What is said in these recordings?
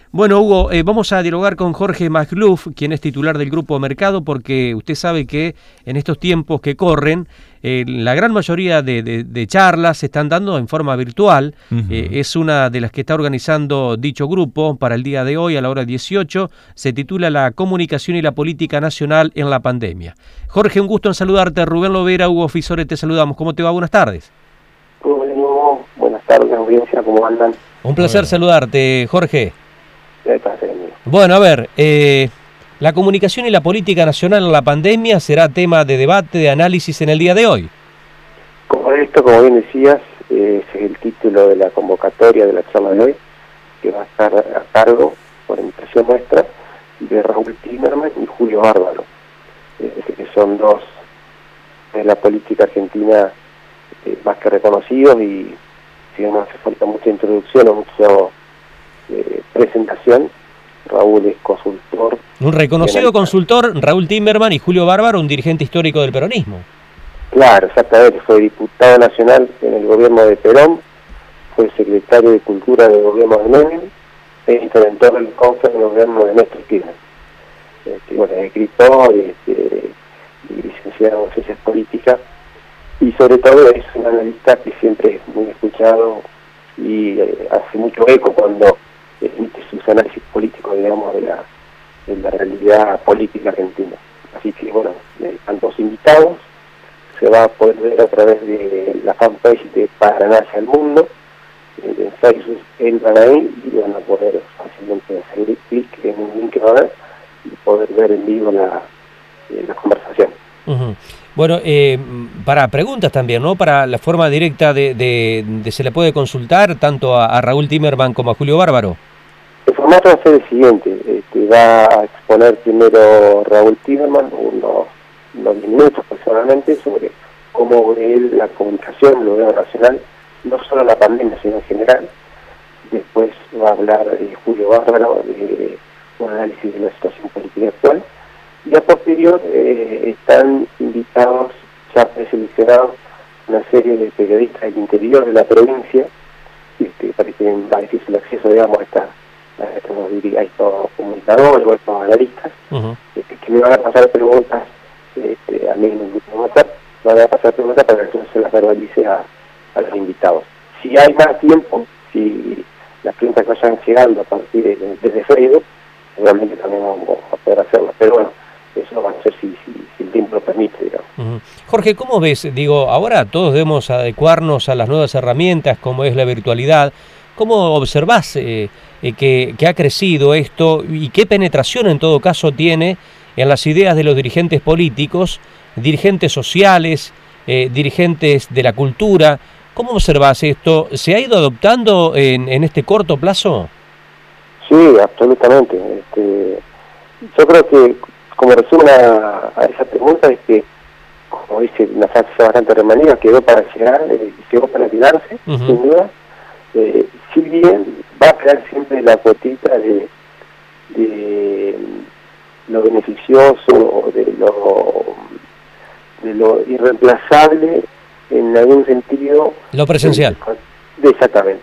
Bueno, Hugo, vamos a dialogar con Jorge Magluf, quien es titular del Grupo Mercado, porque usted sabe que en estos tiempos que corren, la gran mayoría de charlas se están dando en forma virtual. Es una de las que está organizando dicho grupo para el día de hoy, a la hora 18. Se titula La comunicación y la política nacional en la pandemia. Jorge, un gusto en saludarte. Rubén Lovera, Hugo Fisore, te saludamos. ¿Cómo te va? Buenas tardes. Bueno, buenas tardes, audiencia, ¿cómo andan? Un placer saludarte, Jorge. Gracias. Bueno, a ver, la comunicación y la política nacional en la pandemia será tema de debate, de análisis en el día de hoy. Correcto, como bien decías, ese es el título de la convocatoria de la charla de hoy, que va a estar a cargo, por invitación nuestra, de Raúl Timerman y Julio Bárbaro, que son dos de la política argentina más que reconocidos, y si no hace falta mucha introducción o mucha presentación. Raúl es consultor. Un reconocido consultor, Raúl Timerman, y Julio Bárbaro, un dirigente histórico del peronismo. Claro, exactamente, fue diputado nacional en el gobierno de Perón, fue secretario de Cultura del gobierno de Menem, e interventor del CONFER en el gobierno de Néstor Kirchner. Bueno, es escritor y licenciado en Ciencias Políticas, y sobre todo es un analista que siempre es muy escuchado y hace mucho eco cuando emite sus análisis políticos, digamos, de la realidad política argentina. Así que, bueno, están dos invitados, se va a poder ver a través de la fanpage de Paraná hacia el Mundo, en Facebook entran ahí y van a poder fácilmente hacer clic en un link que va a ver y poder ver en vivo la conversación. Bueno, para preguntas también, ¿no? Para la forma directa de se le puede consultar tanto a Raúl Timerman como a Julio Bárbaro. El formato va a ser el siguiente, va a exponer primero Raúl Timerman unos 10 minutos aproximadamente sobre cómo ve la comunicación, el gobierno nacional, no solo la pandemia, sino en general. Después va a hablar Julio Bárbaro de un análisis de la situación política actual. Y a posterior están invitados, ya preseleccionados, una serie de periodistas del interior de la provincia, para que tienen más difícil acceso, digamos, a estos comunicadores o a estos analistas, que me van a pasar preguntas, a mí en el grupo WhatsApp, van a pasar preguntas para que se las verbalice a los invitados. Si hay más tiempo, si las preguntas que vayan llegando a partir desde Facebook, realmente también vamos a poder hacerlas, pero bueno, eso va a ser si el tiempo lo permite, digamos. Jorge, ¿cómo ves? Digo, ahora todos debemos adecuarnos a las nuevas herramientas como es la virtualidad. ¿Cómo observás que ha crecido esto y qué penetración en todo caso tiene en las ideas de los dirigentes políticos, dirigentes sociales, dirigentes de la cultura? ¿Cómo observás esto? ¿Se ha ido adoptando en este corto plazo? Sí, absolutamente. Yo creo que, como resumen a esa pregunta, es que, como dice una frase bastante remanida, quedó para llegar, llegó para quedarse, sin duda. Si bien va a quedar siempre la cuotita de lo beneficioso o de lo irreemplazable, en algún sentido. Lo presencial. Exactamente.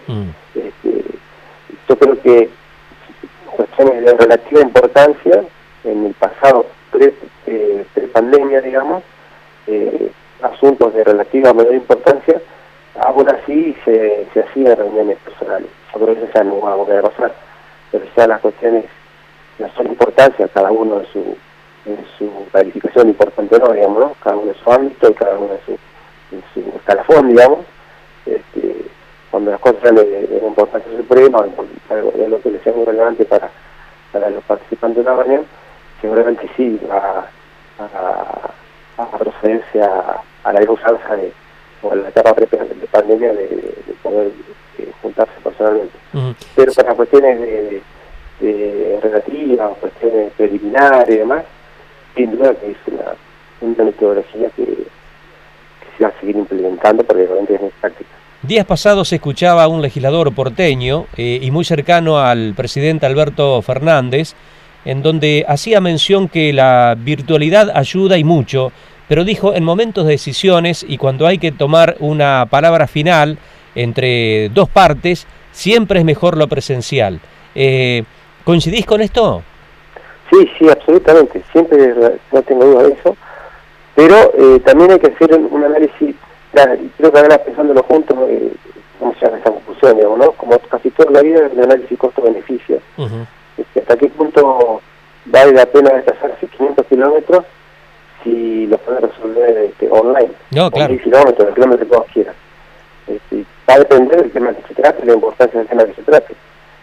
Yo creo que cuestiones de relativa importancia en el pasado pre-pandemia, digamos, asuntos de relativa menor importancia, aún así se hacían reuniones personales. Yo creo que eso ya no va a volver a pasar, pero ya las cuestiones no son importancia, cada uno en su calificación importante, no, digamos, ¿no? Cada uno en su ámbito y cada uno en su escalafón, digamos. Cuando las cosas sean de importancia suprema, de lo que les sea muy relevante para los participantes de la reunión, seguramente sí va a procederse a la usanza o a la etapa de pandemia de poder juntarse personalmente. Pero para cuestiones de relativas, cuestiones preliminares y demás, sin duda que es una metodología que se va a seguir implementando porque realmente es muy práctica. Días pasados se escuchaba a un legislador porteño y muy cercano al presidente Alberto Fernández, en donde hacía mención que la virtualidad ayuda y mucho, pero dijo en momentos de decisiones y cuando hay que tomar una palabra final entre dos partes, siempre es mejor lo presencial. ¿Coincidís con esto? Sí, sí, absolutamente, siempre no tengo duda de eso, pero también hay que hacer un análisis, creo que ahora pensándolo juntos, vamos a llegar a esa conclusión, digamos, ¿no? Como casi toda la vida, el análisis costo-beneficio. ¿Hasta qué punto vale la pena desplazarse 500 kilómetros si lo puede resolver online? No, claro. 10 kilómetros, el kilómetro que todos quieran. Va a depender del tema que se trate, la importancia del tema que se trate.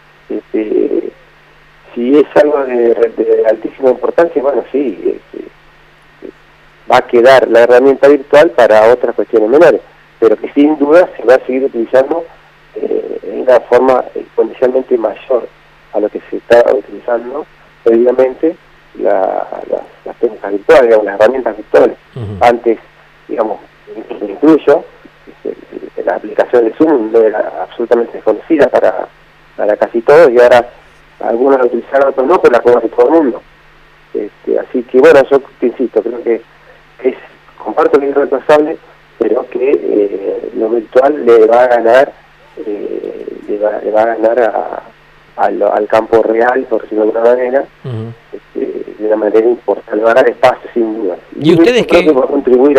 Si es algo de altísima importancia, bueno, sí, va a quedar la herramienta virtual para otras cuestiones menores, pero que sin duda se va a seguir utilizando en una forma exponencialmente mayor a lo que se está utilizando previamente las técnicas virtuales, digamos, las herramientas virtuales. Antes, digamos, incluyo, la aplicación de Zoom no era absolutamente desconocida para casi todos, y ahora algunos la utilizaron, otros no, pero la conoce todo el mundo. Así que bueno, yo te insisto, creo que comparto que es reemplazable, pero que lo virtual le va a ganar al campo real, por decirlo de alguna manera, de una manera importante, le va a dar espacio sin duda. ¿Y ustedes creo que va a contribuir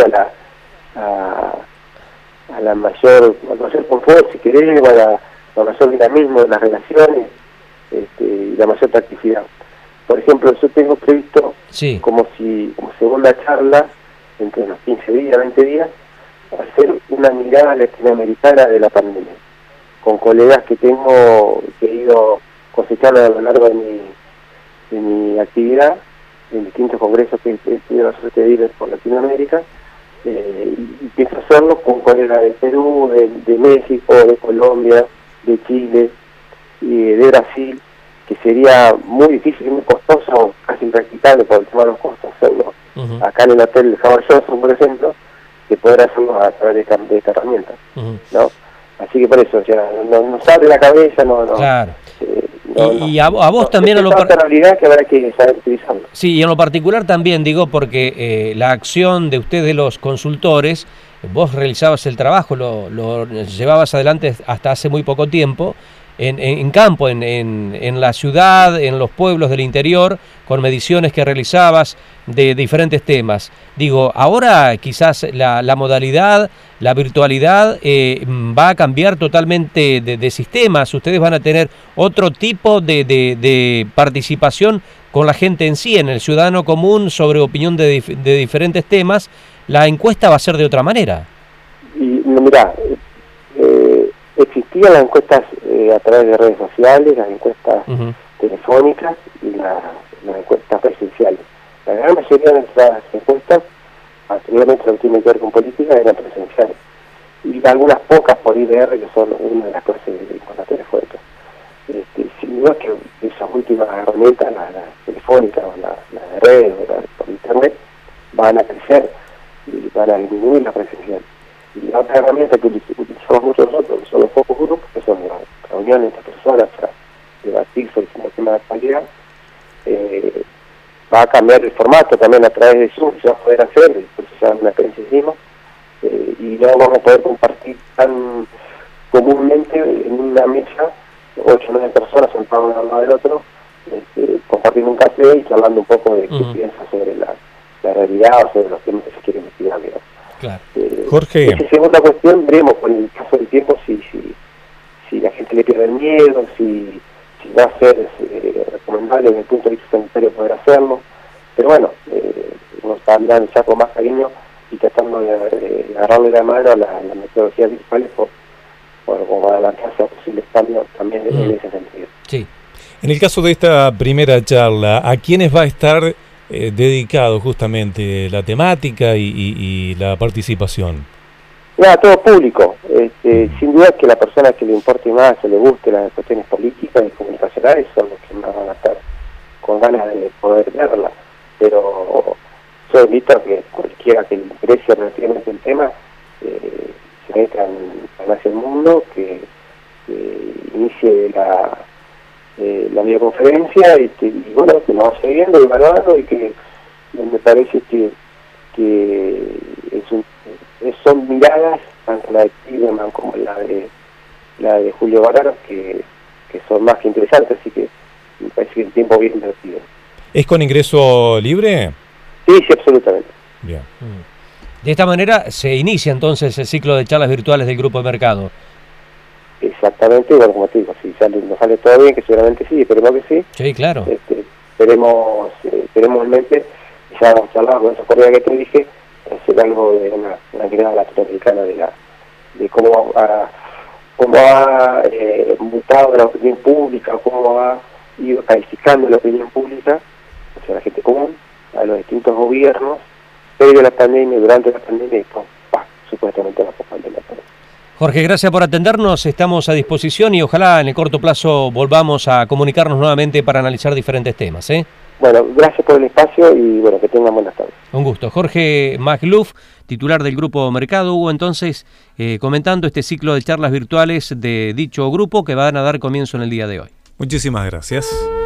al mayor confort, si querés, o al mayor dinamismo de las relaciones, y la mayor practicidad. Por ejemplo, yo tengo previsto como segunda charla, entre unos 15 días, 20 días, hacer una mirada latinoamericana de la pandemia, con colegas que he ido cosechando a lo largo de mi actividad, en distintos congresos que he tenido la suerte de ir por Latinoamérica, y pienso hacerlo con colegas de Perú, de México, de Colombia, de Chile, y de Brasil, que sería muy difícil y muy costoso, casi impracticable por el tema de los costos, hacerlo acá en el hotel Howard Johnson, por ejemplo, que poder hacerlo a través de esta herramienta, ¿no? Así que por eso, ya nos abre la cabeza, Claro. Y a vos también es otra realidad que habrá que saber utilizarlo. Sí, y en lo particular también, digo, porque la acción de ustedes, los consultores, vos realizabas el trabajo, lo llevabas adelante hasta hace muy poco tiempo, en campo, en la ciudad, en los pueblos del interior, con mediciones que realizabas de diferentes temas. Digo, ahora quizás la modalidad, la virtualidad va a cambiar totalmente de sistemas. Ustedes van a tener otro tipo de participación con la gente en sí, en el ciudadano común, sobre opinión de diferentes temas. La encuesta va a ser de otra manera. Y mirá, existían las encuestas a través de redes sociales, las encuestas telefónicas y las encuestas presenciales. La gran mayoría de nuestras encuestas, anteriormente lo que tiene que ver con política, eran presenciales. Y algunas pocas por IDR, que son una de las clases de encuestas telefónicas. Sin duda que esas últimas herramientas, las telefónicas, o las de red, o las por internet, van a crecer y van a disminuir la presencial. Y la otra herramienta que utilizamos mucho nosotros, que son los focus group, que son las reuniones entre personas para debatir sobre un tema de actualidad, va a cambiar el formato también a través de Zoom, se va a poder hacer, después ya una experiencia hicimos, y no vamos a poder compartir tan comúnmente en una mesa, 8 o 9 personas sentados uno al lado del otro, compartiendo un café y hablando un poco de qué piensa sobre la realidad o sobre los temas que se quiere investigar, digamos. Claro. Jorge. Esa segunda cuestión, veremos con el caso del tiempo si la gente le pierde el miedo, si va a ser recomendable desde el punto de vista sanitario poder hacerlo. Pero bueno, uno está mirando ya con más cariño y tratando de agarrarle la mano a la metodología virtual como adelantarse a posibles cambios también en ese sentido. Sí. En el caso de esta primera charla, ¿a quiénes va a estar dedicado justamente la temática y la participación? A todo público. Sin duda que la persona que le importe más o le guste las cuestiones políticas y comunicacionales son los que más van a estar con ganas de poder verla. Pero yo invito a que cualquiera que le interese relativamente el tema se meta en Hacia el Mundo, que inicie la videoconferencia y bueno, que nos vaya viendo y evaluando, y que me parece que son miradas, tanto la de Tiberman como la de Julio Barraro, que son más que interesantes, así que me parece que el tiempo bien invertido. ¿Es con ingreso libre? Sí, absolutamente. Bien. De esta manera se inicia entonces el ciclo de charlas virtuales del Grupo de Mercado. Exactamente, bueno, como te digo, si nos sale todo bien, que seguramente sí, esperemos que sí. Sí, claro. Esperemos en mente, ya vamos a hablar con esa correa que te dije, hacer algo de una mirada latinoamericana de cómo ha mutado la opinión pública, cómo ha ido calificando la opinión pública, o sea, la gente común, a los distintos gobiernos, previo a la pandemia, durante la pandemia y supuestamente la pospandemia. Jorge, gracias por atendernos, estamos a disposición y ojalá en el corto plazo volvamos a comunicarnos nuevamente para analizar diferentes temas. Bueno, gracias por el espacio y bueno, que tengan buenas tardes. Un gusto. Jorge Magluf, titular del Grupo Mercado, hubo entonces comentando este ciclo de charlas virtuales de dicho grupo que van a dar comienzo en el día de hoy. Muchísimas gracias.